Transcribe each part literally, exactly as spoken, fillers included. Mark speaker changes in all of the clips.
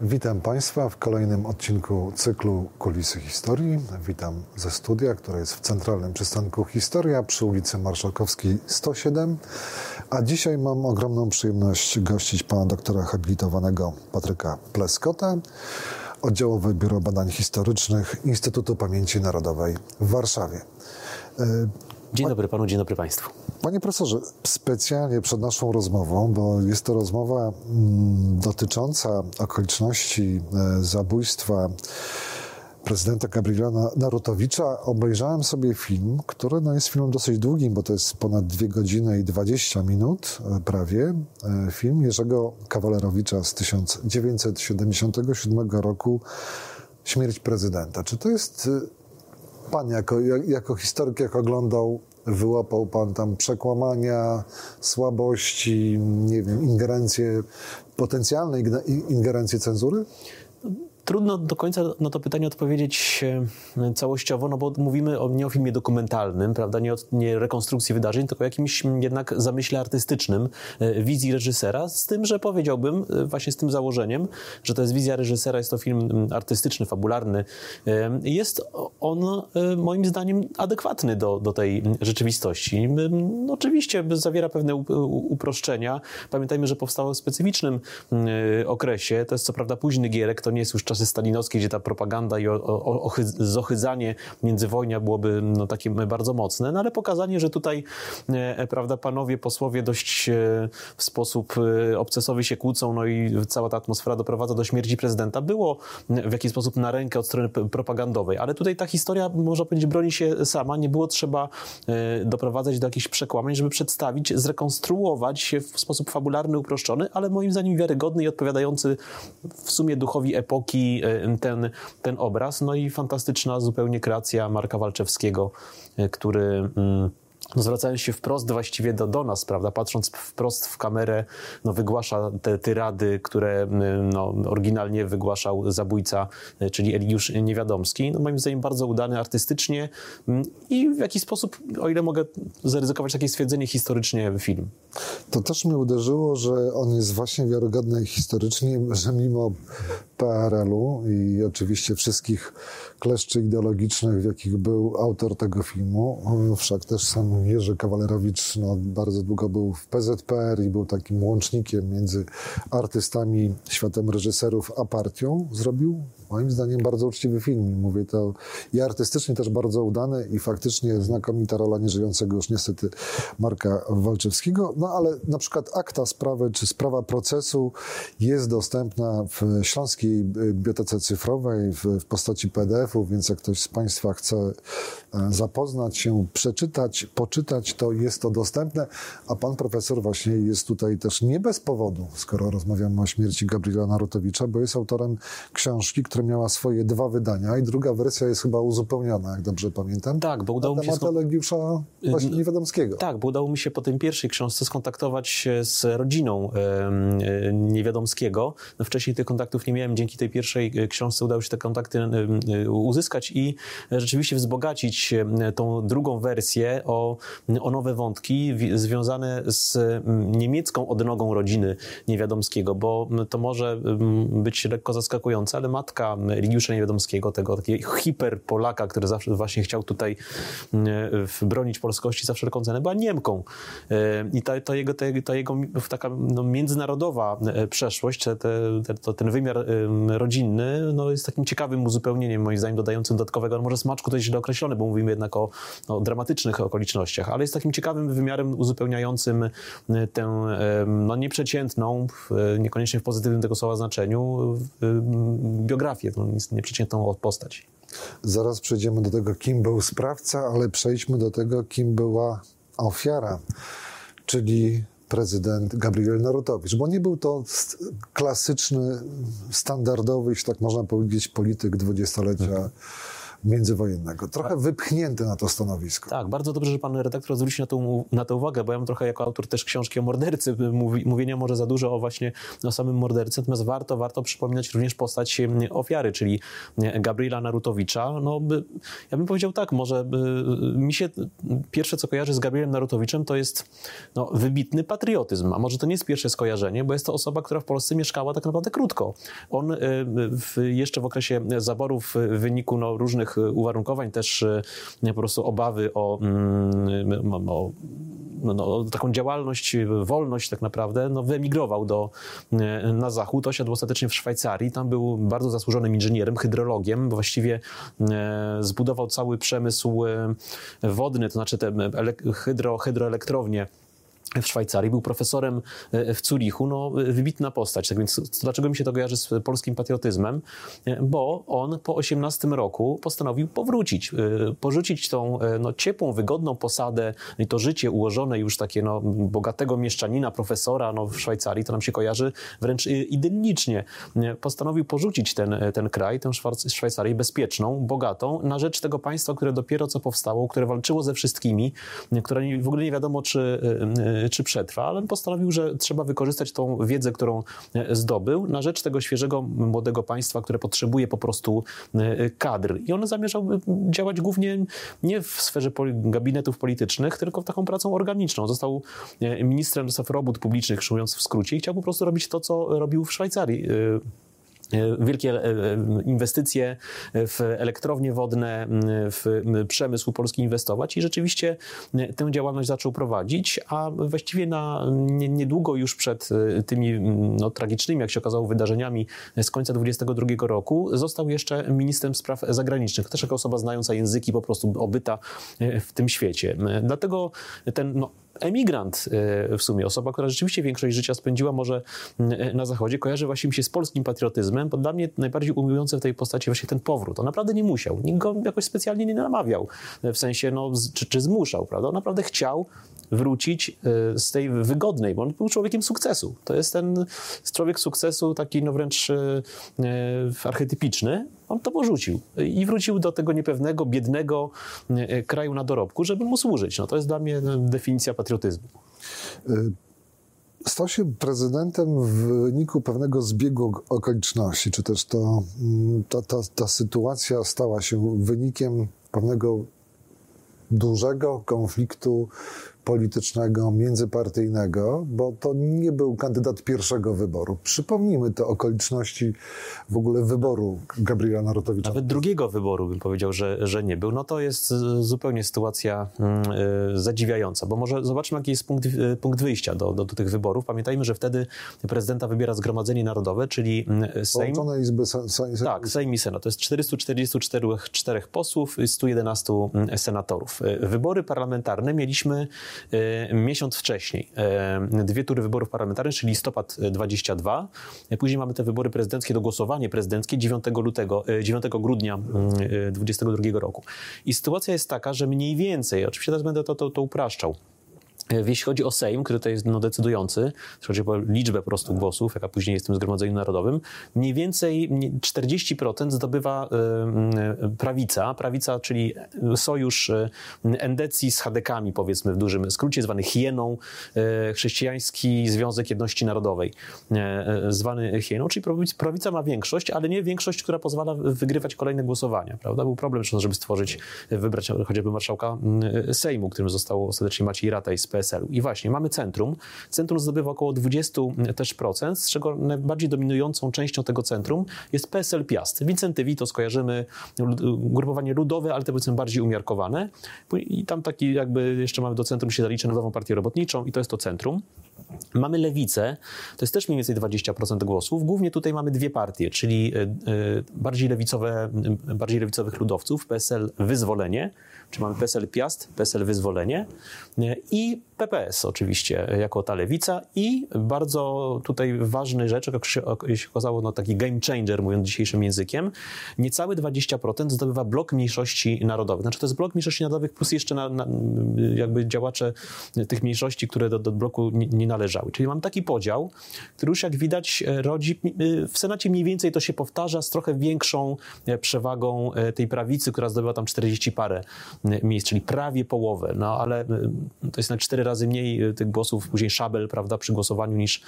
Speaker 1: Witam Państwa w kolejnym odcinku cyklu Kulisy Historii. Witam ze studia, które jest w centralnym przystanku Historia przy ulicy Marszałkowskiej sto siedem. A dzisiaj mam ogromną przyjemność gościć pana doktora habilitowanego Patryka Pleskota, Oddziałowe Biuro Badań Historycznych Instytutu Pamięci Narodowej w Warszawie.
Speaker 2: Dzień dobry panu, dzień dobry państwu.
Speaker 1: Panie profesorze, specjalnie przed naszą rozmową, bo jest to rozmowa mm, dotycząca okoliczności e, zabójstwa prezydenta Gabriela Narutowicza, obejrzałem sobie film, który no, jest filmem dosyć długim, bo to jest ponad dwie godziny i dwadzieścia minut e, prawie. E, film Jerzego Kawalerowicza z tysiąc dziewięćset siedemdziesiątego siódmego roku, Śmierć prezydenta. Czy to jest e, pan jako, jako historyk, jak oglądał, wyłapał pan tam przekłamania, słabości, nie wiem, ingerencje, potencjalne ingerencje cenzury?
Speaker 2: Trudno do końca na to pytanie odpowiedzieć całościowo, no bo mówimy o, nie o filmie dokumentalnym, prawda, nie o nie rekonstrukcji wydarzeń, tylko o jakimś jednak zamyśle artystycznym, wizji reżysera, z tym, że powiedziałbym, właśnie z tym założeniem, że to jest wizja reżysera, jest to film artystyczny, fabularny. Jest on moim zdaniem adekwatny do, do tej rzeczywistości. No, oczywiście zawiera pewne uproszczenia. Pamiętajmy, że powstało w specyficznym okresie, to jest co prawda późny Gierek, to nie jest już czasy stalinowskie, gdzie ta propaganda i o, o, o, zohydzanie międzywojnia byłoby no, takie bardzo mocne, no ale pokazanie, że tutaj e, prawda, panowie posłowie dość e, w sposób e, obcesowy się kłócą, no i cała ta atmosfera doprowadza do śmierci prezydenta, było w jakiś sposób na rękę od strony propagandowej, ale tutaj ta historia, można powiedzieć, broni się sama, nie było trzeba e, doprowadzać do jakichś przekłamań, żeby przedstawić, zrekonstruować się w sposób fabularny, uproszczony, ale moim zdaniem wiarygodny i odpowiadający w sumie duchowi epoki ten, ten obraz. No i fantastyczna zupełnie kreacja Marka Walczewskiego, który no, zwracając się wprost właściwie do, do nas, prawda, patrząc wprost w kamerę, no, wygłasza te tyrady, które no, oryginalnie wygłaszał zabójca, czyli Eligiusz Niewiadomski. No, moim zdaniem bardzo udany artystycznie i w jakiś sposób, o ile mogę zaryzykować takie stwierdzenie, historycznie film.
Speaker 1: To też mnie uderzyło, że on jest właśnie wiarygodny historycznie, że mimo P R L-u i oczywiście wszystkich kleszczy ideologicznych, w jakich był autor tego filmu, wszak też sam Jerzy Kawalerowicz no, bardzo długo był w P Z P R i był takim łącznikiem między artystami, światem reżyserów, a partią, zrobił moim zdaniem bardzo uczciwy film. I mówię to i artystycznie też bardzo udany i faktycznie znakomita rola nieżyjącego już niestety Marka Walczewskiego. No ale na przykład akta sprawy czy sprawa procesu jest dostępna w Śląskiej Bibliotece Cyfrowej w, w postaci P D F-u, więc jak ktoś z Państwa chce zapoznać się, przeczytać, poczytać, to jest to dostępne. A pan profesor właśnie jest tutaj też nie bez powodu, skoro rozmawiamy o śmierci Gabriela Narutowicza, bo jest autorem książki, która miała swoje dwa wydania i druga wersja jest chyba uzupełniona, jak dobrze pamiętam.
Speaker 2: Tak, bo udało mi się...
Speaker 1: Na temat Eligiusza właśnie Niewiadomskiego.
Speaker 2: Tak, bo udało mi się po tej pierwszej książce skontaktować się z rodziną e, Niewiadomskiego. No, wcześniej tych kontaktów nie miałem, dzięki tej pierwszej książce udało się te kontakty e, uzyskać i rzeczywiście wzbogacić tą drugą wersję o, o nowe wątki w, związane z niemiecką odnogą rodziny Niewiadomskiego, bo to może być lekko zaskakujące, ale matka Eligiusza Niewiadomskiego, tego takiego hiper-Polaka, który zawsze właśnie chciał tutaj bronić polskości za wszelką cenę, była Niemką. I ta, ta jego, ta, ta jego taka no, międzynarodowa przeszłość, te, te, to, ten wymiar rodzinny no, jest takim ciekawym uzupełnieniem, moim zdaniem, dodającym dodatkowego, no, może smaczku to jest źle określone, bo mówimy jednak o, o dramatycznych okolicznościach, ale jest takim ciekawym wymiarem uzupełniającym tę no, nieprzeciętną, niekoniecznie w pozytywnym tego słowa znaczeniu, biografię, tą nieprzeciętną postać.
Speaker 1: Zaraz przejdziemy do tego, kim był sprawca, ale przejdźmy do tego, kim była ofiara, czyli prezydent Gabriel Narutowicz, bo nie był to klasyczny, standardowy, jeśli tak można powiedzieć, polityk dwudziestolecia międzywojennego. Trochę wypchnięty na to stanowisko.
Speaker 2: Tak, bardzo dobrze, że pan redaktor zwrócił na to, na to uwagę, bo ja mam trochę jako autor też książki o mordercy, mówi, mówienia może za dużo o właśnie o samym mordercy, natomiast warto, warto przypominać również postać ofiary, czyli Gabriela Narutowicza. No, by, ja bym powiedział tak, może by, mi się pierwsze, co kojarzy z Gabrielem Narutowiczem, to jest no, wybitny patriotyzm, a może to nie jest pierwsze skojarzenie, bo jest to osoba, która w Polsce mieszkała tak naprawdę krótko. On w, jeszcze w okresie zaborów w wyniku no, różnych uwarunkowań, też po prostu obawy o, o no, no, taką działalność, wolność tak naprawdę, no, wyemigrował do, na zachód, osiadł ostatecznie w Szwajcarii, tam był bardzo zasłużonym inżynierem, hydrologiem, właściwie e, zbudował cały przemysł wodny, to znaczy te hydro, hydroelektrownie w Szwajcarii, był profesorem w Zurichu, no wybitna postać. Tak więc dlaczego mi się to kojarzy z polskim patriotyzmem? Bo on po osiemnastym roku postanowił powrócić, porzucić tą no, ciepłą, wygodną posadę i to życie ułożone już takie no, bogatego mieszczanina, profesora no, w Szwajcarii, to nam się kojarzy wręcz idyllicznie. Postanowił porzucić ten, ten kraj, tę Szwajcarię bezpieczną, bogatą, na rzecz tego państwa, które dopiero co powstało, które walczyło ze wszystkimi, które w ogóle nie wiadomo, czy czy przetrwa, ale postanowił, że trzeba wykorzystać tą wiedzę, którą zdobył na rzecz tego świeżego, młodego państwa, które potrzebuje po prostu kadr. I on zamierzał działać głównie nie w sferze gabinetów politycznych, tylko taką pracą organiczną. Został ministrem do spraw robót publicznych, mówiąc w skrócie, i chciał po prostu robić to, co robił w Szwajcarii. Wielkie inwestycje w elektrownie wodne, w przemysł polski inwestować i rzeczywiście tę działalność zaczął prowadzić, a właściwie na niedługo już przed tymi no, tragicznymi, jak się okazało, wydarzeniami z końca dwudziestego drugiego roku został jeszcze ministrem spraw zagranicznych, też jako osoba znająca języki, po prostu obyta w tym świecie. Dlatego ten no, emigrant w sumie, osoba, która rzeczywiście większość życia spędziła może na Zachodzie, kojarzy właśnie mi się z polskim patriotyzmem, bo dla mnie najbardziej ujmujące w tej postaci właśnie ten powrót. On naprawdę nie musiał, nikt go jakoś specjalnie nie namawiał, w sensie, no, czy, czy zmuszał, prawda? On naprawdę chciał wrócić z tej wygodnej, bo on był człowiekiem sukcesu. To jest ten człowiek sukcesu, taki no wręcz e, archetypiczny. On to porzucił i wrócił do tego niepewnego, biednego e, kraju na dorobku, żeby mu służyć. No, to jest dla mnie definicja patriotyzmu.
Speaker 1: Stał się prezydentem w wyniku pewnego zbiegu okoliczności, czy też to, ta, ta, ta sytuacja stała się wynikiem pewnego dużego konfliktu politycznego, międzypartyjnego, bo to nie był kandydat pierwszego wyboru. Przypomnijmy te okoliczności w ogóle wyboru Gabriela Narutowicza.
Speaker 2: Nawet drugiego wyboru bym powiedział, że, że nie był. No to jest zupełnie sytuacja y, zadziwiająca, bo może zobaczmy, jaki jest punkt, y, punkt wyjścia do, do, do tych wyborów. Pamiętajmy, że wtedy prezydenta wybiera Zgromadzenie Narodowe, czyli Sejm.
Speaker 1: Połączone Izby se, se, se,
Speaker 2: tak, Sejm i Senat. To jest czterystu czterdziestu czterech posłów i stu jedenastu senatorów. Wybory parlamentarne mieliśmy miesiąc wcześniej. Dwie tury wyborów parlamentarnych, czyli listopad dwudziesty drugi. Później mamy te wybory prezydenckie, do głosowanie prezydenckie dziewiątego lutego, dziewiątego grudnia dwudziestego drugiego roku. I sytuacja jest taka, że mniej więcej, oczywiście teraz będę to, to, to upraszczał, jeśli chodzi o Sejm, który to jest no, decydujący, jeśli chodzi o liczbę po prostu głosów, jaka później jest w tym Zgromadzeniu Narodowym, mniej więcej czterdzieści procent zdobywa y, prawica, prawica, czyli sojusz y, endecji z chadekami, powiedzmy w dużym skrócie, zwany hieną, y, Chrześcijański Związek Jedności Narodowej, y, zwany hieną, czyli prawica ma większość, ale nie większość, która pozwala wygrywać kolejne głosowania, prawda? Był problem, żeby stworzyć, wybrać chociażby marszałka y, Sejmu, którym został ostatecznie Maciej Rataj z P S L u. I właśnie, mamy centrum. Centrum zdobywa około dwadzieścia też procent, z czego najbardziej dominującą częścią tego centrum jest P S L Piast. Wincenty Witos, skojarzymy, ugrupowanie ludowe, ale te powiedzmy bardziej umiarkowane. I tam taki jakby jeszcze mamy do centrum się zalicza Nową Partię Robotniczą i to jest to centrum. Mamy Lewicę, to jest też mniej więcej dwadzieścia procent głosów. Głównie tutaj mamy dwie partie, czyli bardziej lewicowe, bardziej lewicowych ludowców, P S L Wyzwolenie, czy mamy P S L Piast, P S L Wyzwolenie i P P P S oczywiście, jako ta lewica i bardzo tutaj ważny rzecz, jak się, jak się okazało, no taki game changer, mówiąc dzisiejszym językiem, niecałe dwadzieścia procent zdobywa blok mniejszości narodowych. Znaczy to jest blok mniejszości narodowych plus jeszcze na, na, jakby działacze tych mniejszości, które do, do bloku nie, nie należały. Czyli mam taki podział, który już jak widać rodzi, w Senacie mniej więcej to się powtarza z trochę większą przewagą tej prawicy, która zdobyła tam czterdzieści parę miejsc, czyli prawie połowę, no ale to jest na cztery razy mniej tych głosów, później szabel, prawda, przy głosowaniu niż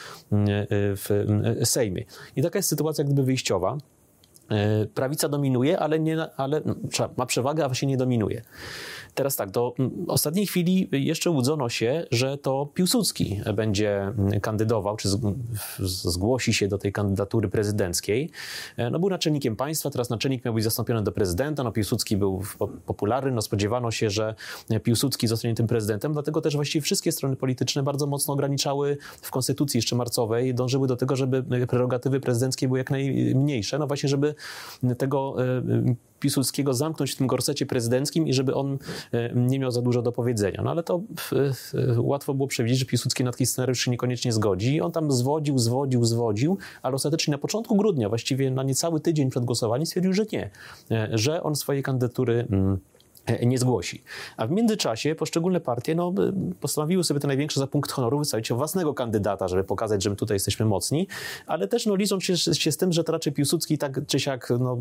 Speaker 2: w Sejmie. I taka jest sytuacja gdyby wyjściowa. Prawica dominuje, ale, nie, ale ma przewagę, a właśnie nie dominuje. Teraz tak, do ostatniej chwili jeszcze łudzono się, że to Piłsudski będzie kandydował, czy zgłosi się do tej kandydatury prezydenckiej. No był naczelnikiem państwa, teraz naczelnik miał być zastąpiony do prezydenta, no Piłsudski był popularny, no spodziewano się, że Piłsudski zostanie tym prezydentem, dlatego też właściwie wszystkie strony polityczne bardzo mocno ograniczały w konstytucji jeszcze marcowej, dążyły do tego, żeby prerogatywy prezydenckie były jak najmniejsze, no właśnie, żeby tego Piłsudskiego zamknąć w tym gorsecie prezydenckim i żeby on nie miał za dużo do powiedzenia. No ale to łatwo było przewidzieć, że Piłsudski na taki scenariusz się niekoniecznie zgodzi. On tam zwodził, zwodził, zwodził, ale ostatecznie na początku grudnia, właściwie na niecały tydzień przed głosowaniem stwierdził, że nie, że on swojej kandydatury nie zgłosi. A w międzyczasie poszczególne partie no, postanowiły sobie to największe za punkt honoru wystawić własnego kandydata, żeby pokazać, że my tutaj jesteśmy mocni, ale też no, licząc się, się z tym, że to raczej Piłsudski tak czy siak no,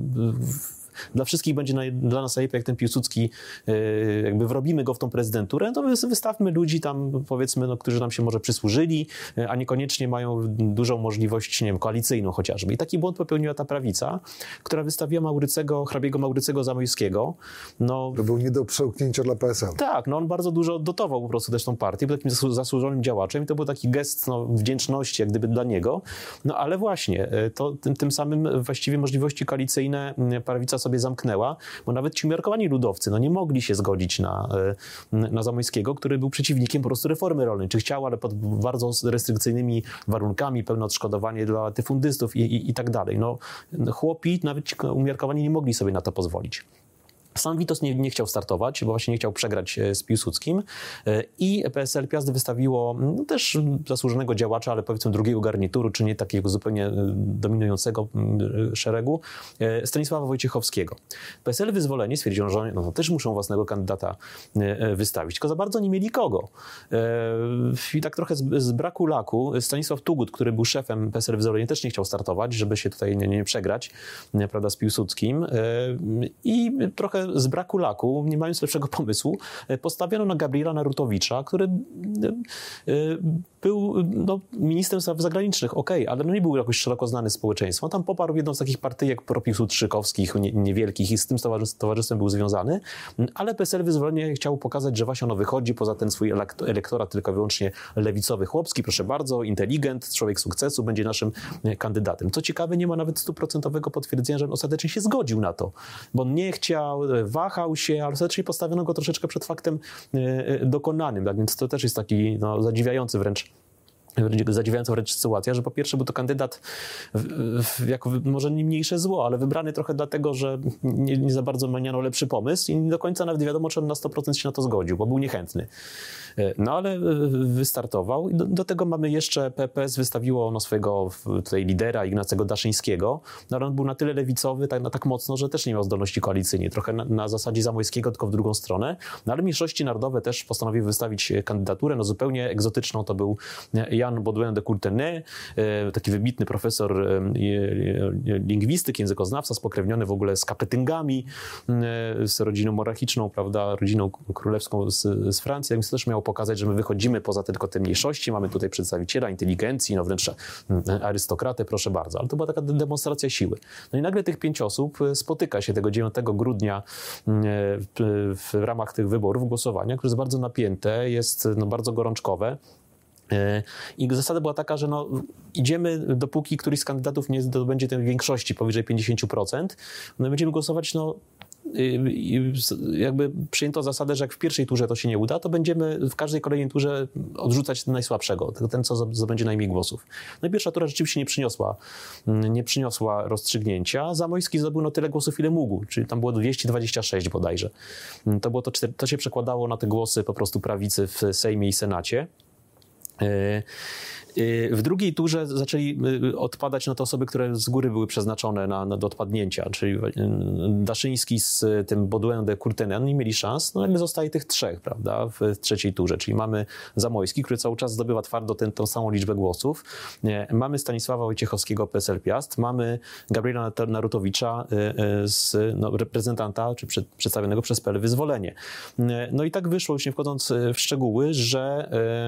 Speaker 2: dla wszystkich będzie naj, dla nas najlepiej, jak ten Piłsudski yy, jakby wrobimy go w tą prezydenturę, to wystawmy ludzi tam, powiedzmy, no, którzy nam się może przysłużyli, yy, a niekoniecznie mają dużą możliwość, nie wiem, koalicyjną chociażby. I taki błąd popełniła ta prawica, która wystawiła Maurycego, hrabiego Maurycego Zamojskiego. No,
Speaker 1: to był nie do przełknięcia dla P S L.
Speaker 2: Tak, no on bardzo dużo dotował po prostu też tą partię, był takim zasłużonym działaczem i to był taki gest no, wdzięczności jak gdyby dla niego. No ale właśnie, to tym, tym samym właściwie możliwości koalicyjne prawica sobie zamknęła, bo nawet ci umiarkowani ludowcy no, nie mogli się zgodzić na, na Zamojskiego, który był przeciwnikiem po prostu reformy rolnej. Czy chciał, ale pod bardzo restrykcyjnymi warunkami, pełne odszkodowanie dla latyfundystów i, i, i tak dalej. No, chłopi, nawet ci umiarkowani nie mogli sobie na to pozwolić. Sam Witos nie, nie chciał startować, bo właśnie nie chciał przegrać z Piłsudskim i P S L Piast wystawiło no, też zasłużonego działacza, ale powiedzmy drugiego garnituru, czy nie takiego zupełnie dominującego szeregu, Stanisława Wojciechowskiego. P S L Wyzwolenie stwierdziło, że no, też muszą własnego kandydata wystawić, tylko za bardzo nie mieli kogo. I tak trochę z, z braku laku Stanisław Tugut, który był szefem P S L Wyzwolenie, też nie chciał startować, żeby się tutaj nie, nie przegrać, prawda, z Piłsudskim. I trochę z braku laku, nie mając lepszego pomysłu, postawiono na Gabriela Narutowicza, który był no, ministrem spraw zagranicznych, okej, okay, ale no nie był jakoś szeroko znany społeczeństwo. On tam poparł jedną z takich partyjek propiłsudczykowskich, nie, niewielkich i z tym towarzystwem był związany, ale P S L Wyzwolenie chciał pokazać, że właśnie ono wychodzi poza ten swój elektorat tylko wyłącznie lewicowy, chłopski, proszę bardzo, inteligent, człowiek sukcesu, będzie naszym kandydatem. Co ciekawe, nie ma nawet stuprocentowego potwierdzenia, że on ostatecznie się zgodził na to, bo on nie chciał, wahał się, ale ostatecznie postawiono go troszeczkę przed faktem dokonanym, tak więc to też jest taki no, zadziwiający wręcz zadziwiająca wręcz sytuacja, że po pierwsze był to kandydat w, w, jako może nie mniejsze zło, ale wybrany trochę dlatego, że nie, nie za bardzo miano lepszy pomysł i nie do końca nawet nie wiadomo, czy on na sto procent się na to zgodził, bo był niechętny. No ale wystartował i do, do tego mamy jeszcze, P P S wystawiło no, swojego tutaj lidera Ignacego Daszyńskiego, no ale on był na tyle lewicowy, tak, no, tak mocno, że też nie miał zdolności koalicyjnej, trochę na, na zasadzie Zamojskiego, tylko w drugą stronę, no ale mniejszości narodowe też postanowiły wystawić kandydaturę, no zupełnie egzotyczną, to był Jan Baudouin de Courtenay, taki wybitny profesor lingwistyki, językoznawca, spokrewniony w ogóle z Kapetyngami, z rodziną monarchiczną, prawda, rodziną królewską z, z Francji, więc to też miało pokazać, że my wychodzimy poza tylko te mniejszości, mamy tutaj przedstawiciela inteligencji, no wręcz arystokratę, proszę bardzo, ale to była taka demonstracja siły. No i nagle tych pięć osób spotyka się tego dziewiątego grudnia w, w ramach tych wyborów, głosowania, które jest bardzo napięte, jest no, bardzo gorączkowe. I zasada była taka, że no, idziemy, dopóki któryś z kandydatów nie zdobędzie tej większości powyżej pięćdziesiąt procent, no będziemy głosować no, jakby przyjęto zasadę, że jak w pierwszej turze to się nie uda, to będziemy w każdej kolejnej turze odrzucać ten najsłabszego, ten, co zdobędzie najmniej głosów. No i pierwsza tura rzeczywiście nie przyniosła, nie przyniosła rozstrzygnięcia. Zamoyski zdobył no tyle głosów, ile mógł, czyli tam było dwieście dwadzieścia sześć bodajże. To, było to, to się przekładało na te głosy po prostu prawicy w Sejmie i Senacie. W drugiej turze zaczęli odpadać no, te osoby, które z góry były przeznaczone na, na do odpadnięcia, czyli Daszyński z tym Baudouin de Courtenay nie mieli szans, no ale zostaje tych trzech, prawda, w trzeciej turze, czyli mamy Zamoyski, który cały czas zdobywa twardo tę tą samą liczbę głosów, mamy Stanisława Wojciechowskiego, P S L Piast, mamy Gabriela Narutowicza z no, reprezentanta, czy przed, przedstawionego przez P L Wyzwolenie. No i tak wyszło, już nie wchodząc w szczegóły, że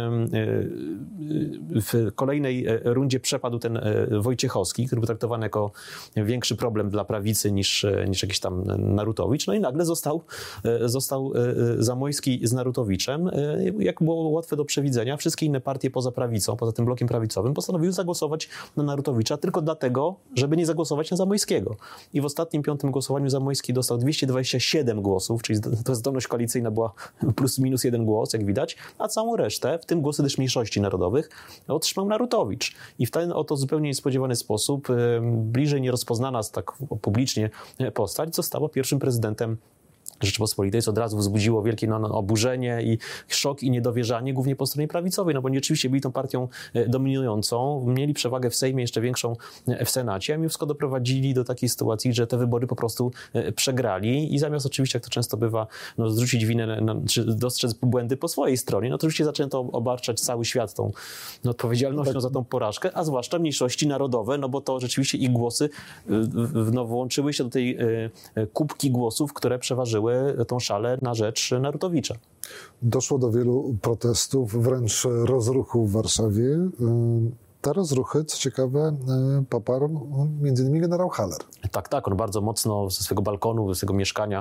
Speaker 2: w W kolejnej rundzie przepadł ten Wojciechowski, który był traktowany jako większy problem dla prawicy niż, niż jakiś tam Narutowicz. No i nagle został, został Zamoyski z Narutowiczem. Jak było łatwe do przewidzenia, wszystkie inne partie poza prawicą, poza tym blokiem prawicowym, postanowiły zagłosować na Narutowicza tylko dlatego, żeby nie zagłosować na Zamoyskiego. I w ostatnim piątym głosowaniu Zamoyski dostał dwieście dwadzieścia siedem głosów, czyli to zdolność koalicyjna była plus minus jeden głos, jak widać, a całą resztę, w tym głosy też mniejszości narodowych, otrzymał Narutowicz. I w ten oto zupełnie niespodziewany sposób, bliżej nierozpoznana tak publicznie postać, została pierwszym prezydentem Rzeczypospolitej, co od razu wzbudziło wielkie no, no, oburzenie i szok i niedowierzanie, głównie po stronie prawicowej, no bo oni oczywiście byli tą partią dominującą, mieli przewagę w Sejmie, jeszcze większą w Senacie, a mimo wszystko doprowadzili do takiej sytuacji, że te wybory po prostu przegrali i zamiast oczywiście, jak to często bywa, no, zrzucić winę, no, czy dostrzec błędy po swojej stronie, no to oczywiście zaczęto obarczać cały świat tą no, odpowiedzialnością tak za tą porażkę, a zwłaszcza mniejszości narodowe, no bo to rzeczywiście ich głosy no, włączyły się do tej kubki głosów, które przeważyły tą szalę na rzecz Narutowicza.
Speaker 1: Doszło do wielu protestów, wręcz rozruchów w Warszawie. Te rozruchy, co ciekawe, poparł między innymi generał Haller.
Speaker 2: Tak, tak, on bardzo mocno ze swojego balkonu, ze swojego mieszkania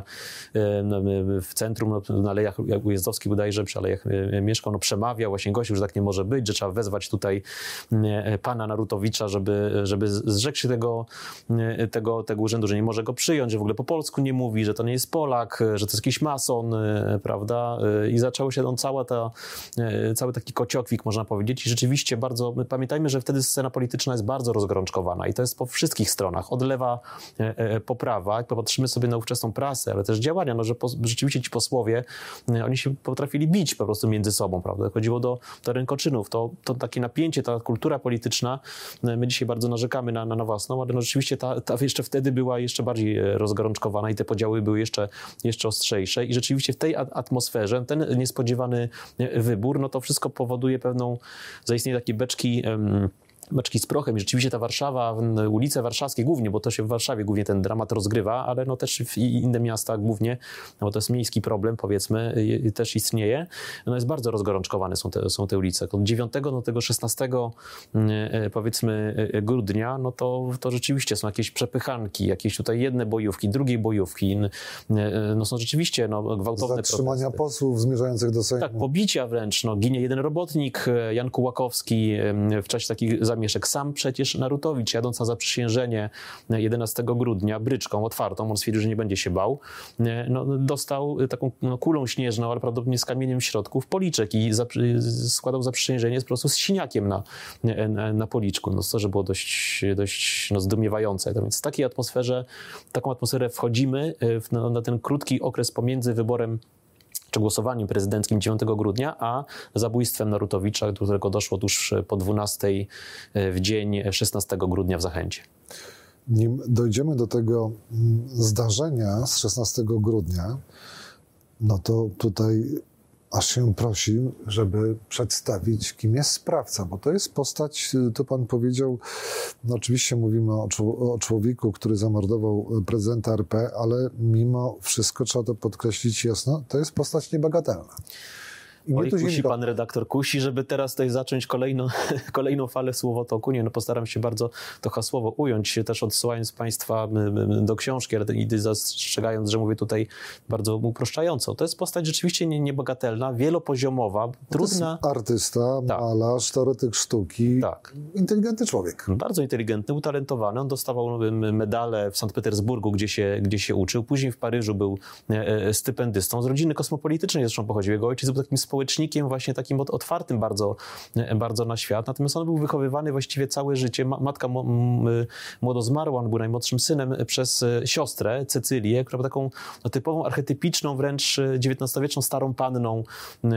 Speaker 2: w centrum, na Alejach Ujazdowskich bodajże, przy Alejach mieszkał, no, przemawiał, właśnie głosił, że tak nie może być, że trzeba wezwać tutaj pana Narutowicza, żeby, żeby zrzekł się tego, tego, tego urzędu, że nie może go przyjąć, że w ogóle po polsku nie mówi, że to nie jest Polak, że to jest jakiś mason, prawda? I zaczęło się on cała ta, cały taki kociokwik, można powiedzieć. I rzeczywiście bardzo, my pamiętajmy, że wtedy scena polityczna jest bardzo rozgorączkowana i to jest po wszystkich stronach, od lewa po prawa. Jak popatrzymy sobie na ówczesną prasę, ale też działania, no, że po, rzeczywiście ci posłowie, oni się potrafili bić po prostu między sobą, prawda? Chodziło do, do rękoczynów. To, to takie napięcie, ta kultura polityczna, my dzisiaj bardzo narzekamy na, na, na własną, ale no rzeczywiście ta, ta jeszcze wtedy była jeszcze bardziej rozgorączkowana i te podziały były jeszcze, jeszcze ostrzejsze i rzeczywiście w tej atmosferze ten niespodziewany wybór, no to wszystko powoduje pewną, zaistnienie takiej beczki beczki z prochem. I rzeczywiście ta Warszawa, ulice warszawskie głównie, bo to się w Warszawie głównie ten dramat rozgrywa, ale no też w inne miasta głównie, no bo to jest miejski problem, powiedzmy, też istnieje. No jest bardzo rozgorączkowane są te, są te ulice. Od dziewiątego do tego szesnastego powiedzmy grudnia, no to, to rzeczywiście są jakieś przepychanki, jakieś tutaj jedne bojówki, drugie bojówki. No są rzeczywiście no, gwałtowne
Speaker 1: zatrzymania
Speaker 2: protesty.
Speaker 1: Posłów zmierzających do Sejmu.
Speaker 2: Tak, pobicia wręcz. No, ginie jeden robotnik, Jan Kułakowski w czasie takich zamieszek. Sam przecież Narutowicz, jadąc na zaprzysiężenie jedenastego grudnia bryczką otwartą, on stwierdził, że nie będzie się bał, no, dostał taką no, kulą śnieżną, ale prawdopodobnie z kamieniem w środku w policzek i zaprzy, składał zaprzysiężenie po prostu z siniakiem na, na, na policzku. No to, że było dość, dość no, zdumiewające. To więc w takiej atmosferze, w taką atmosferę wchodzimy w, na, na ten krótki okres pomiędzy wyborem czy głosowaniem prezydenckim dziewiątego grudnia, a zabójstwem Narutowicza, do którego doszło tuż po dwunastej w dzień szesnastego grudnia w Zachęcie.
Speaker 1: Nim dojdziemy do tego zdarzenia z szesnastego grudnia, no to tutaj aż się prosi, żeby przedstawić, kim jest sprawca, bo to jest postać, to pan powiedział, no oczywiście mówimy o, o człowieku, który zamordował prezydenta R P, ale mimo wszystko trzeba to podkreślić jasno, to jest postać niebagatelna. I
Speaker 2: Oj, kusi
Speaker 1: Tuzinko.
Speaker 2: pan redaktor, kusi, żeby teraz tutaj zacząć kolejną, kolejną falę słowotoku. Nie, no postaram się bardzo to hasłowo ująć, też odsyłając państwa do książki, ale i zastrzegając, że mówię tutaj bardzo uproszczająco. To jest postać rzeczywiście niebagatelna, wielopoziomowa, trudna.
Speaker 1: To jest artysta,
Speaker 2: tak.
Speaker 1: malarz, teoretyk sztuki,
Speaker 2: tak.
Speaker 1: inteligentny człowiek.
Speaker 2: Bardzo inteligentny, utalentowany. On dostawał medale w Sankt Petersburgu, gdzie się, gdzie się uczył. Później w Paryżu był stypendystą. Z rodziny kosmopolitycznej zresztą pochodził. Jego ojciec był takim społecznikiem, właśnie takim otwartym bardzo, bardzo na świat. Natomiast on był wychowywany właściwie całe życie. Matka młodo zmarła, on był najmłodszym synem, przez siostrę Cecylię, która była taką no, typową, archetypiczną, wręcz dziewiętnastowieczną starą panną,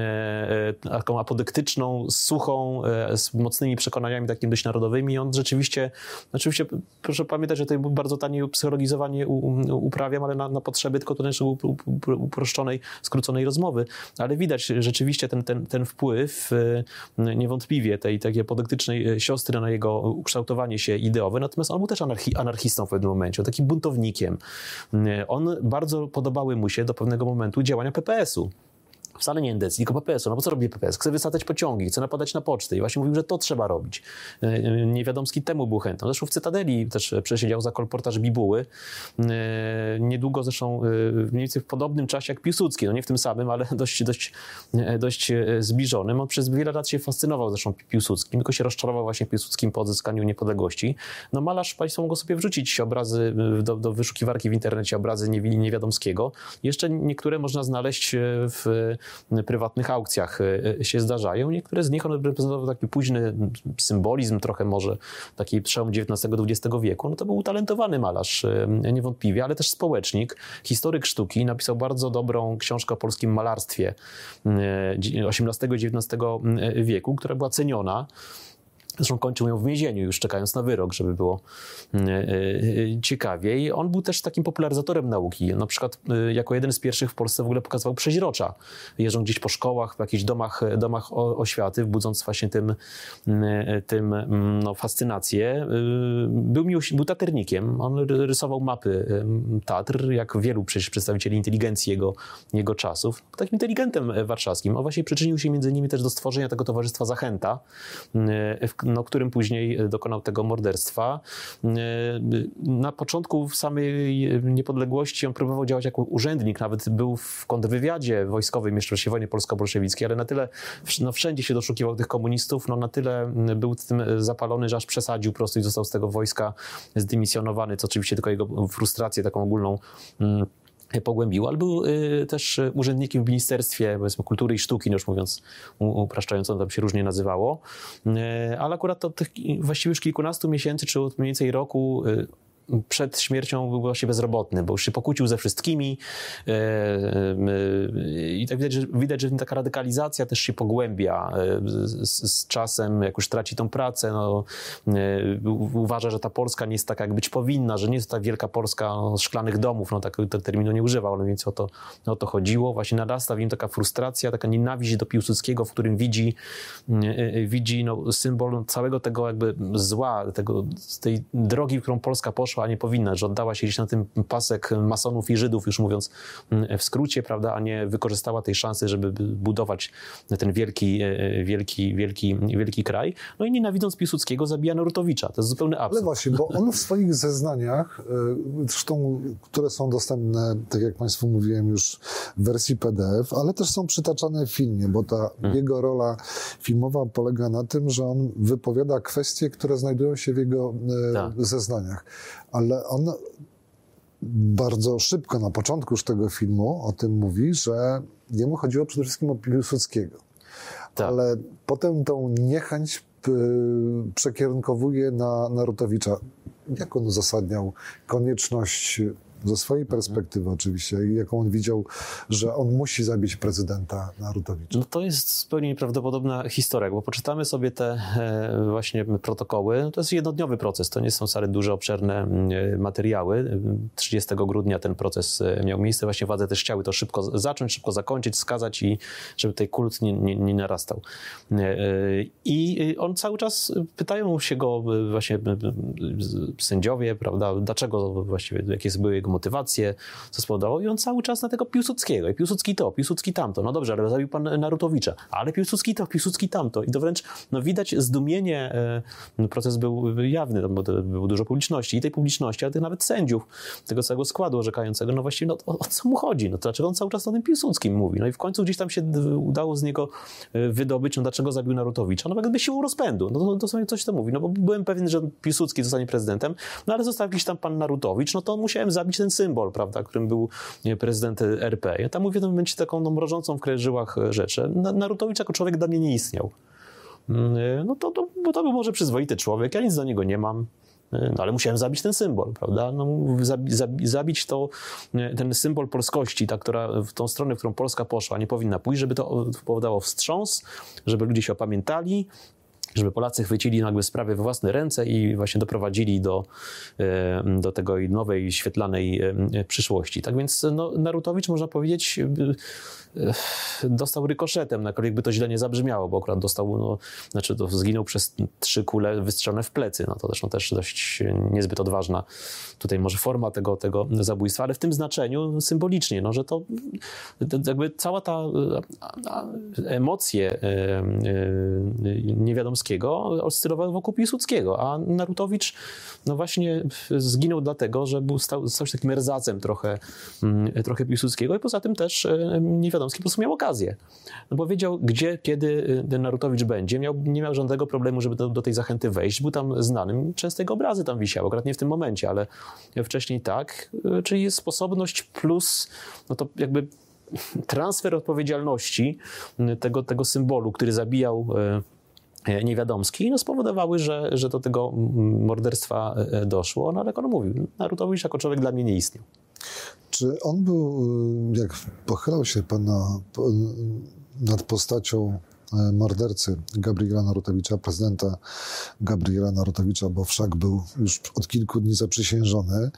Speaker 2: taką apodyktyczną, suchą, z mocnymi przekonaniami takimi dość narodowymi. I on rzeczywiście, oczywiście proszę pamiętać, że tutaj bardzo tanie psychologizowanie uprawiam, ale na, na potrzeby tylko tutaj uproszczonej, skróconej rozmowy. Ale widać rzeczywiście ten, ten, ten wpływ niewątpliwie tej takiej apodyktycznej siostry na jego ukształtowanie się ideowe. Natomiast on był też anarchi, anarchistą w pewnym momencie, takim buntownikiem. On bardzo podobały mu się do pewnego momentu działania P P S u. Wcale nie Endecji, tylko P P S u. No bo co robi P P S? Chce wysadzać pociągi, chce napadać na pocztę i właśnie mówił, że to trzeba robić. Niewiadomski temu był chętny. Zresztą w Cytadeli też przesiedział za kolportaż bibuły. Niedługo zresztą mniej więcej w podobnym czasie jak Piłsudski. No nie w tym samym, ale dość, dość, dość zbliżonym. On przez wiele lat się fascynował zresztą Piłsudskim, tylko się rozczarował właśnie Piłsudskim po odzyskaniu niepodległości. No malarz, państwo mogą sobie wrzucić obrazy do, do wyszukiwarki w internecie, obrazy Niewiadomskiego. Jeszcze niektóre można znaleźć w prywatnych aukcjach się zdarzają. Niektóre z nich one reprezentowały taki późny symbolizm, trochę może taki przełom dziewiętnastego dwudziestego wieku. No to był utalentowany malarz, niewątpliwie, ale też społecznik, historyk sztuki. Napisał bardzo dobrą książkę o polskim malarstwie osiemnastego i dziewiętnastego wieku, która była ceniona. Zresztą kończył ją w więzieniu, już czekając na wyrok, żeby było ciekawiej. On był też takim popularyzatorem nauki. Na przykład jako jeden z pierwszych w Polsce w ogóle pokazywał przeźrocza. Jeżdżą gdzieś po szkołach, w jakichś domach, domach oświaty, budząc właśnie tym, tym no, fascynację. Był, miłoś, był taternikiem. On rysował mapy Tatr, jak wielu przedstawicieli inteligencji jego, jego czasów. Takim inteligentem warszawskim. On właśnie przyczynił się między innymi też do stworzenia tego towarzystwa Zachęta, no, którym później dokonał tego morderstwa. Na początku w samej niepodległości on próbował działać jako urzędnik, nawet był w kontrwywiadzie wojskowym jeszcze w czasie wojny polsko-bolszewickiej, ale na tyle, no, wszędzie się doszukiwał tych komunistów, no, na tyle był tym zapalony, że aż przesadził po prostu i został z tego wojska zdymisjonowany, co oczywiście tylko jego frustrację taką ogólną pogłębiło, ale był y, też urzędnikiem w Ministerstwie, powiedzmy, Kultury i Sztuki, no już mówiąc upraszczając, on tam się różnie nazywało, y, ale akurat od tych właściwie już kilkunastu miesięcy, czy od mniej więcej roku y, przed śmiercią był właśnie bezrobotny, bo już się pokłócił ze wszystkimi e, e, i tak widać, że, widać, że taka radykalizacja też się pogłębia e, z, z czasem, jak już traci tą pracę, no, e, uważa, że ta Polska nie jest taka, jak być powinna, że nie jest ta wielka Polska no, szklanych domów, no tak tego terminu nie używał, ale więc o to, o to chodziło. Właśnie narasta w nim taka frustracja, taka nienawiść do Piłsudskiego, w którym widzi, e, widzi no, symbol całego tego jakby zła, tego, tej drogi, w którą Polska poszła, a nie powinna, że oddała się gdzieś na tym pasek masonów i Żydów, już mówiąc w skrócie, prawda, a nie wykorzystała tej szansy, żeby budować ten wielki, wielki, wielki, wielki kraj. No i nienawidząc Piłsudskiego zabija Narutowicza. To jest zupełny absurd.
Speaker 1: Ale właśnie, bo on w swoich zeznaniach, zresztą, które są dostępne, tak jak Państwu mówiłem już w wersji P D F, ale też są przytaczane w filmie, bo ta hmm. jego rola filmowa polega na tym, że on wypowiada kwestie, które znajdują się w jego tak. zeznaniach. Ale on bardzo szybko, na początku już tego filmu o tym mówi, że jemu chodziło przede wszystkim o Piłsudskiego. Tak. Ale potem tą niechęć przekierunkowuje na Narutowicza. Jak on uzasadniał konieczność, ze swojej perspektywy oczywiście, jaką on widział, że on musi zabić prezydenta Narutowicza?
Speaker 2: No to jest zupełnie nieprawdopodobna historia, bo poczytamy sobie te e, właśnie protokoły. To jest jednodniowy proces, to nie są wcale duże, obszerne e, materiały. trzydziestego grudnia ten proces e, miał miejsce. Właśnie władze też chciały to szybko zacząć, szybko zakończyć, skazać i żeby tutaj kult nie, nie, nie narastał. E, I on cały czas, pytają się go właśnie sędziowie, prawda, dlaczego właściwie, jakie były jego jego motywacje, co spowodowało i on cały czas na tego Piłsudskiego i Piłsudski to, Piłsudski tamto, no dobrze, ale zabił pan Narutowicza, ale Piłsudski to, Piłsudski tamto i to wręcz no, widać zdumienie, no, proces był jawny, bo to było dużo publiczności i tej publiczności, ale tych nawet sędziów, tego całego składu orzekającego, no właściwie no, o, o co mu chodzi, no to dlaczego on cały czas o tym Piłsudskim mówi, no i w końcu gdzieś tam się udało z niego wydobyć, no dlaczego zabił Narutowicza, no jakby siłą rozpędu, no to, to sobie coś to mówi, no bo byłem pewien, że Piłsudski zostanie prezydentem, no ale został jakiś tam pan Narutowicz, no to musiałem zabić ten symbol, prawda, którym był prezydent R P. Ja tam mówię w tym momencie taką no, mrożącą w krew żyłach rzeczy. Narutowicz jako człowiek dla mnie nie istniał. No to, to, bo to był może przyzwoity człowiek, ja nic do niego nie mam. No, ale musiałem zabić ten symbol, prawda? No, zabi, zabi, zabić to, ten symbol polskości, ta, która, w tą stronę, w którą Polska poszła, nie powinna pójść, żeby to powodowało wstrząs, żeby ludzie się opamiętali, żeby Polacy chwycili nagle sprawy w własne ręce i właśnie doprowadzili do, do tego nowej, świetlanej przyszłości. Tak więc no, Narutowicz, można powiedzieć, dostał rykoszetem, jakkolwiek by to źle nie zabrzmiało, bo akurat dostał, no, znaczy to zginął przez trzy kule wystrzelone w plecy. No to zresztą też dość niezbyt odważna tutaj może forma tego, tego zabójstwa, ale w tym znaczeniu symbolicznie, no, że to, to jakby cała ta emocje Niewiadomskiego oscylowały wokół Piłsudskiego, a Narutowicz no właśnie zginął dlatego, że był, stał, stał się takim erzacem trochę, trochę Piłsudskiego i poza tym też Niewiadomski po prostu miał okazję. No bo wiedział, gdzie, kiedy ten Narutowicz będzie. Miał, nie miał żadnego problemu, żeby do, do tej zachęty wejść. Był tam znanym. Często jego obrazy tam wisiały, akurat nie w tym momencie, ale wcześniej tak. Czyli sposobność plus no to jakby transfer odpowiedzialności tego, tego symbolu, który zabijał Niewiadomski, no spowodowały, że, że do tego morderstwa doszło. No ale jak on mówił, Narutowicz jako człowiek dla mnie nie istniał.
Speaker 1: Czy on był, jak pochylał się pan na, nad postacią mordercy Gabriela Narutowicza, prezydenta Gabriela Narutowicza, bo wszak był już od kilku dni zaprzysiężony,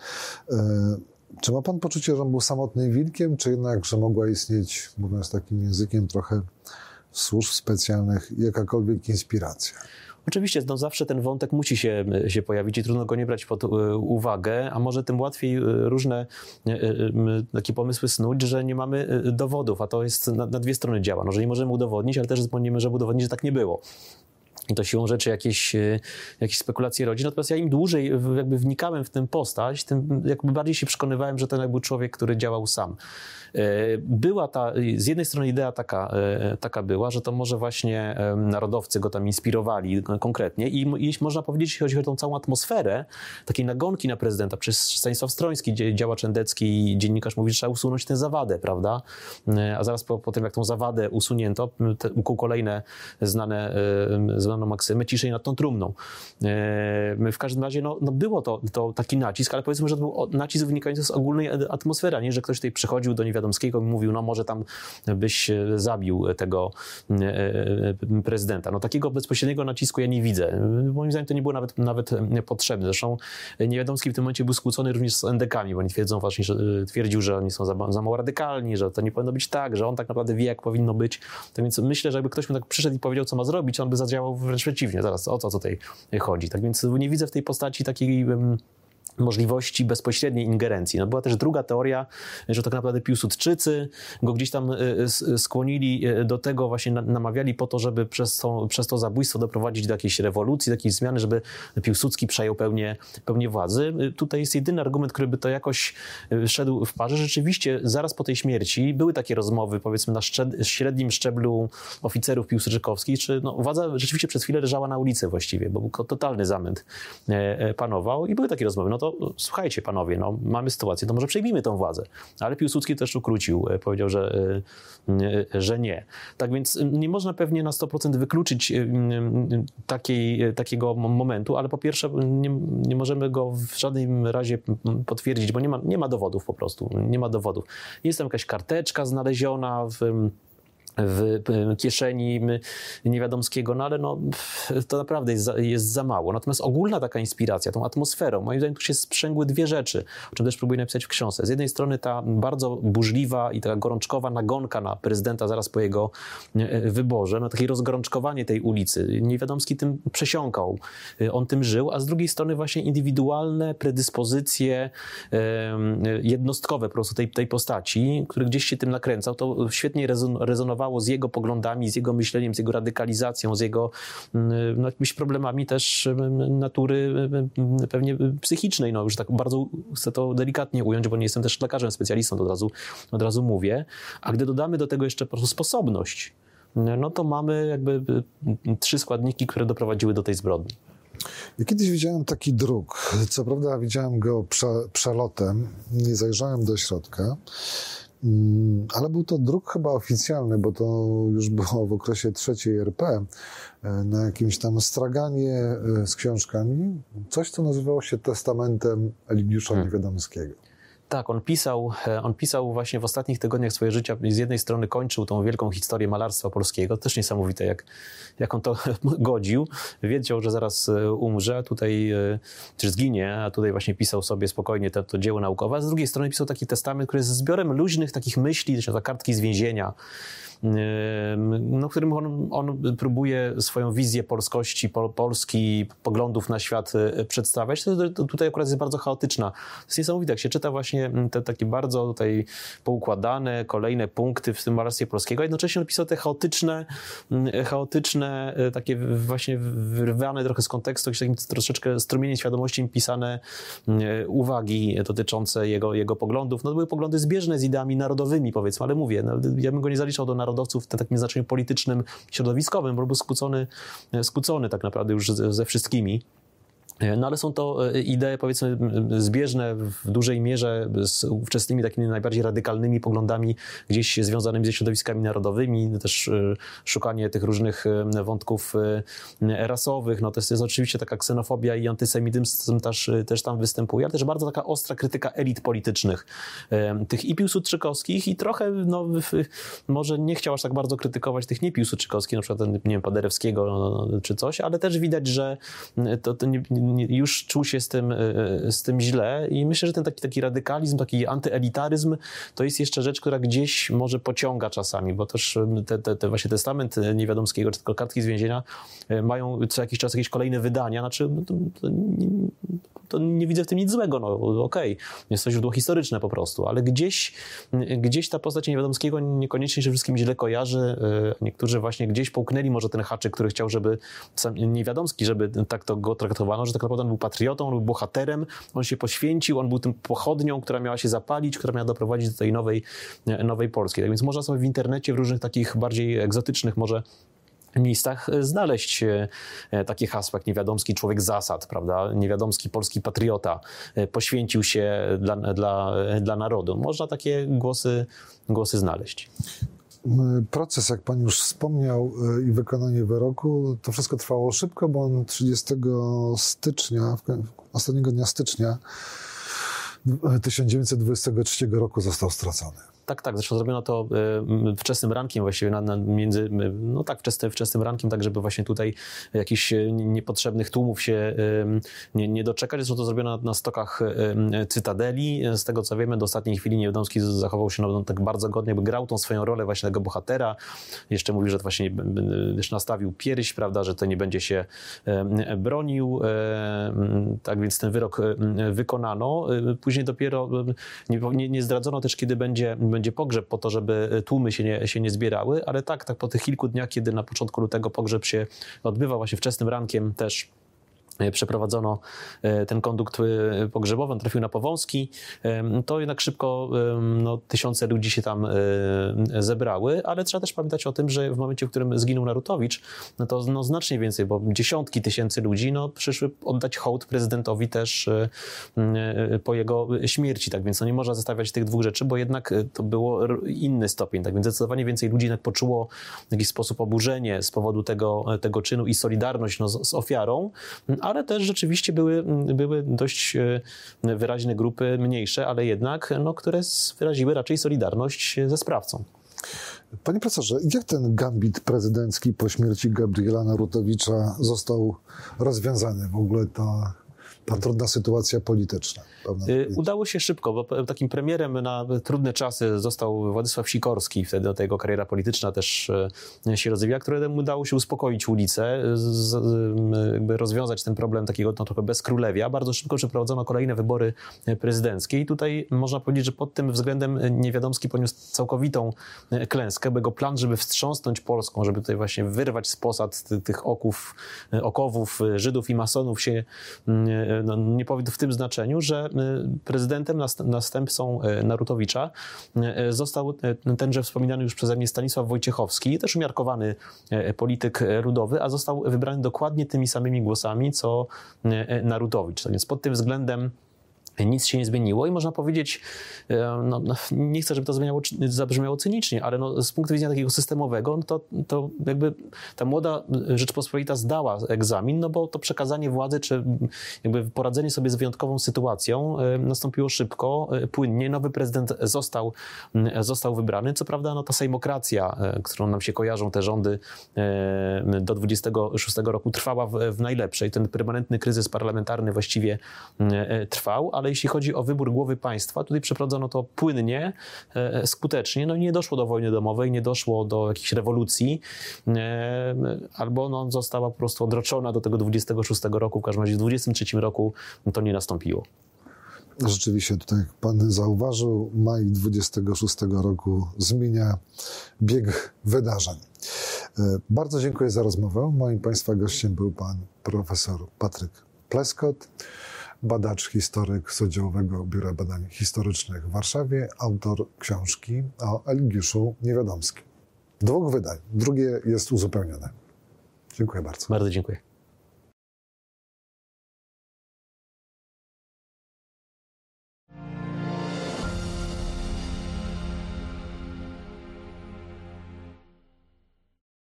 Speaker 1: czy ma pan poczucie, że on był samotnym wilkiem, czy jednak, że mogła istnieć, mówiąc takim językiem trochę służb specjalnych, jakakolwiek inspiracja?
Speaker 2: Oczywiście, no zawsze ten wątek musi się, się pojawić i trudno go nie brać pod uwagę, a może tym łatwiej różne takie pomysły snuć, że nie mamy dowodów, a to jest na, na dwie strony działa. No, że nie możemy udowodnić, ale też nie możemy udowodnić, że tak nie było. I to siłą rzeczy jakieś, jakieś spekulacje rodzi. Natomiast ja im dłużej jakby wnikałem w tę postać, tym jakby bardziej się przekonywałem, że ten był człowiek, który działał sam. Była ta, z jednej strony idea taka, taka była, że to może właśnie narodowcy go tam inspirowali konkretnie i, i można powiedzieć, jeśli chodzi o tą całą atmosferę takiej nagonki na prezydenta, przez Stanisław Stroński, działacz endecki i dziennikarz mówi, że trzeba usunąć tę zawadę, prawda? A zaraz po, po tym, jak tą zawadę usunięto, te, ukuł kolejne znane, znaną maksymę, ciszej nad tą trumną. W każdym razie no, no było to, to taki nacisk, ale powiedzmy, że to był nacisk wynikający z ogólnej atmosfery, a nie, że ktoś tutaj przychodził do Niewiadomskiego i mówił, no może tam byś zabił tego prezydenta. No takiego bezpośredniego nacisku ja nie widzę. Moim zdaniem to nie było nawet, nawet potrzebne. Zresztą Niewiadomski w tym momencie był skłócony również z endekami, bo oni twierdzą właśnie, że twierdził, że oni są za, za mało radykalni, że to nie powinno być tak, że on tak naprawdę wie, jak powinno być. Tak więc myślę, że jakby ktoś mu tak przyszedł i powiedział, co ma zrobić, on by zadziałał wręcz przeciwnie. Zaraz, o co tutaj chodzi? Tak więc nie widzę w tej postaci takiej możliwości bezpośredniej ingerencji. No była też druga teoria, że tak naprawdę Piłsudczycy go gdzieś tam skłonili do tego, właśnie namawiali po to, żeby przez to, przez to zabójstwo doprowadzić do jakiejś rewolucji, do jakiejś zmiany, żeby Piłsudski przejął pełnię, pełnię władzy. Tutaj jest jedyny argument, który by to jakoś szedł w parze. Rzeczywiście zaraz po tej śmierci były takie rozmowy, powiedzmy na szczed- średnim szczeblu oficerów piłsudczykowskich, czy no, władza rzeczywiście przez chwilę leżała na ulicy właściwie, bo był totalny zamęt panował i były takie rozmowy. No to słuchajcie panowie, no mamy sytuację, to może przejmijmy tą władzę. Ale Piłsudski też ukrócił, powiedział, że, że nie. Tak więc nie można pewnie na sto procent wykluczyć takiej, takiego momentu, ale po pierwsze nie, nie możemy go w żadnym razie potwierdzić, bo nie ma, nie ma dowodów po prostu, nie ma dowodów. Jest tam jakaś karteczka znaleziona w w kieszeni Niewiadomskiego, no ale no, to naprawdę jest za, jest za mało. Natomiast ogólna taka inspiracja, tą atmosferą, moim zdaniem tu się sprzęgły dwie rzeczy, o czym też próbuję napisać w książce. Z jednej strony ta bardzo burzliwa i taka gorączkowa nagonka na prezydenta zaraz po jego wyborze, no takie rozgorączkowanie tej ulicy. Niewiadomski tym przesiąkał, on tym żył, a z drugiej strony właśnie indywidualne predyspozycje jednostkowe po prostu tej, tej postaci, który gdzieś się tym nakręcał, to świetnie rezon, rezonowało z jego poglądami, z jego myśleniem, z jego radykalizacją, z jego no, jakimiś problemami też natury pewnie psychicznej. No już tak bardzo chcę to delikatnie ująć, bo nie jestem też lekarzem, specjalistą, to od razu, od razu mówię. A gdy dodamy do tego jeszcze po prostu sposobność, no to mamy jakby trzy składniki, które doprowadziły do tej zbrodni.
Speaker 1: Ja kiedyś widziałem taki druk. Co prawda widziałem go prze, przelotem, nie zajrzałem do środka. Ale był to druk chyba oficjalny, bo to już było w okresie trzeciej R P, na jakimś tam straganie z książkami. Coś, co nazywało się testamentem Eligiusza hmm. Niewiadomskiego.
Speaker 2: Tak, on pisał, on pisał właśnie w ostatnich tygodniach swojego życia, z jednej strony kończył tą wielką historię malarstwa polskiego, też niesamowite, jak, jak on to godził. Wiedział, że zaraz umrze, a tutaj, czy zginie, a tutaj właśnie pisał sobie spokojnie to, to dzieło naukowe, a z drugiej strony pisał taki testament, który jest zbiorem luźnych takich myśli, to kartki z więzienia, no, którym on, on próbuje swoją wizję polskości, pol, Polski, poglądów na świat przedstawiać. To, to tutaj akurat jest bardzo chaotyczna. To jest niesamowite, jak się czyta właśnie te takie bardzo tutaj poukładane kolejne punkty w tym malarstwie polskiego, a jednocześnie on pisał te chaotyczne, chaotyczne, takie właśnie wyrwane trochę z kontekstu, jakieś takim troszeczkę strumieniem świadomości pisane uwagi dotyczące jego, jego poglądów. No, to były poglądy zbieżne z ideami narodowymi, powiedzmy, ale mówię, no, ja bym go nie zaliczał do narodowców w takim znaczeniu politycznym, środowiskowym, bo był skłócony, skłócony tak naprawdę już ze, ze wszystkimi. No ale są to idee, powiedzmy, zbieżne w dużej mierze z ówczesnymi takimi najbardziej radykalnymi poglądami gdzieś związanymi ze środowiskami narodowymi, też szukanie tych różnych wątków rasowych. No to jest, jest oczywiście taka ksenofobia i antysemityzm też, też tam występuje, ale też bardzo taka ostra krytyka elit politycznych, tych i piłsudczykowskich i trochę, no może nie chciał aż tak bardzo krytykować tych nie piłsudczykowskich, na przykład, nie wiem, Paderewskiego no, czy coś, ale też widać, że to, to nie, już czuł się z tym, z tym źle i myślę, że ten taki, taki radykalizm, taki antyelitaryzm to jest jeszcze rzecz, która gdzieś może pociąga czasami, bo też te, te, te właśnie testament Niewiadomskiego, czy tylko kartki z więzienia mają co jakiś czas jakieś kolejne wydania, znaczy to, to, nie, to nie widzę w tym nic złego, no okej, okay. Jest to źródło historyczne po prostu, ale gdzieś, gdzieś ta postać Niewiadomskiego niekoniecznie się wszystkim źle kojarzy, niektórzy właśnie gdzieś połknęli może ten haczyk, który chciał, żeby sam Niewiadomski, żeby tak to go traktowano, że tak naprawdę on był patriotą, on był bohaterem, on się poświęcił, on był tym pochodnią, która miała się zapalić, która miała doprowadzić do tej nowej, nowej Polski. Tak więc można sobie w internecie, w różnych takich bardziej egzotycznych może miejscach znaleźć takie hasła jak Niewiadomski człowiek zasad, prawda? Niewiadomski polski patriota, poświęcił się dla, dla, dla narodu. Można takie głosy, głosy znaleźć.
Speaker 1: Proces, jak pan już wspomniał, i wykonanie wyroku, to wszystko trwało szybko, bo on trzydziestego stycznia, ostatniego dnia stycznia tysiąc dziewięćset dwudziestego trzeciego roku został stracony.
Speaker 2: Tak, tak. Zresztą zrobiono to y, wczesnym rankiem właściwie, na, na między, y, no tak, wczesnym, wczesnym rankiem, tak żeby właśnie tutaj jakichś niepotrzebnych tłumów się y, nie, nie doczekać. Zresztą to zrobiono na, na stokach y, Cytadeli. Z tego co wiemy, do ostatniej chwili Niewiadomski zachował się no, tak bardzo godnie, by grał tą swoją rolę właśnie tego bohatera. Jeszcze mówił, że to właśnie już nastawił pierś, prawda, że to nie będzie się y, bronił. Y, tak więc ten wyrok y, wykonano. Y, później dopiero y, nie, nie, nie zdradzono też, kiedy będzie będzie pogrzeb po to, żeby tłumy się nie, się nie zbierały, ale tak, tak po tych kilku dniach, kiedy na początku lutego pogrzeb się odbywał, właśnie wczesnym rankiem też przeprowadzono ten kondukt pogrzebowy, on trafił na Powązki, to jednak szybko no, tysiące ludzi się tam zebrały, ale trzeba też pamiętać o tym, że w momencie, w którym zginął Narutowicz, no to no, znacznie więcej, bo dziesiątki tysięcy ludzi no, przyszły oddać hołd prezydentowi też po jego śmierci, tak więc no, nie można zestawiać tych dwóch rzeczy, bo jednak to było inny stopień, tak więc zdecydowanie więcej ludzi jednak poczuło w jakiś sposób oburzenie z powodu tego, tego czynu i solidarność no, z, z ofiarą, ale też rzeczywiście były, były dość wyraźne grupy mniejsze, ale jednak, no, które wyraziły raczej solidarność ze sprawcą.
Speaker 1: Panie profesorze, jak ten gambit prezydencki po śmierci Gabriela Narutowicza został rozwiązany? W ogóle ta, ta trudna sytuacja polityczna.
Speaker 2: Udało się szybko, bo takim premierem na trudne czasy został Władysław Sikorski. Wtedy ta jego kariera polityczna też się rozwijała, któremu udało się uspokoić ulicę, jakby rozwiązać ten problem takiego no, trochę bezkrólewia. Bardzo szybko przeprowadzono kolejne wybory prezydenckie i tutaj można powiedzieć, że pod tym względem Niewiadomski poniósł całkowitą klęskę, bo jego plan, żeby wstrząsnąć Polską, żeby tutaj właśnie wyrwać z posad tych oków, okowów Żydów i masonów się no, nie powiódł w tym znaczeniu, że prezydentem, następcą Narutowicza został tenże wspominany już przeze mnie Stanisław Wojciechowski, też umiarkowany polityk ludowy, a został wybrany dokładnie tymi samymi głosami, co Narutowicz. Tak więc pod tym względem nic się nie zmieniło i można powiedzieć, no, nie chcę, żeby to zabrzmiało, zabrzmiało cynicznie, ale no, z punktu widzenia takiego systemowego, no to, to jakby ta młoda Rzeczpospolita zdała egzamin, no bo to przekazanie władzy, czy jakby poradzenie sobie z wyjątkową sytuacją nastąpiło szybko, płynnie. Nowy prezydent został, został wybrany. Co prawda no, ta sejmokracja, którą nam się kojarzą te rządy do dwudziestego szóstego roku, trwała w, w najlepszej. Ten permanentny kryzys parlamentarny właściwie trwał, ale jeśli chodzi o wybór głowy państwa, tutaj przeprowadzono to płynnie, skutecznie. No nie doszło do wojny domowej, nie doszło do jakichś rewolucji, albo no, została po prostu odroczona do tego dwudziestego szóstego roku, w każdym razie w dwudziestym trzecim roku to nie nastąpiło.
Speaker 1: Rzeczywiście, tutaj jak pan zauważył, maj dwudziestego szóstego roku zmienia bieg wydarzeń. Bardzo dziękuję za rozmowę. Moim państwa gościem był pan profesor Patryk Pleskot, badacz, historyk z Oddziałowego Biura Badań Historycznych w Warszawie, autor książki o Eligiuszu Niewiadomskim. Dwóch wydań. Drugie jest uzupełnione. Dziękuję bardzo.
Speaker 2: Bardzo dziękuję.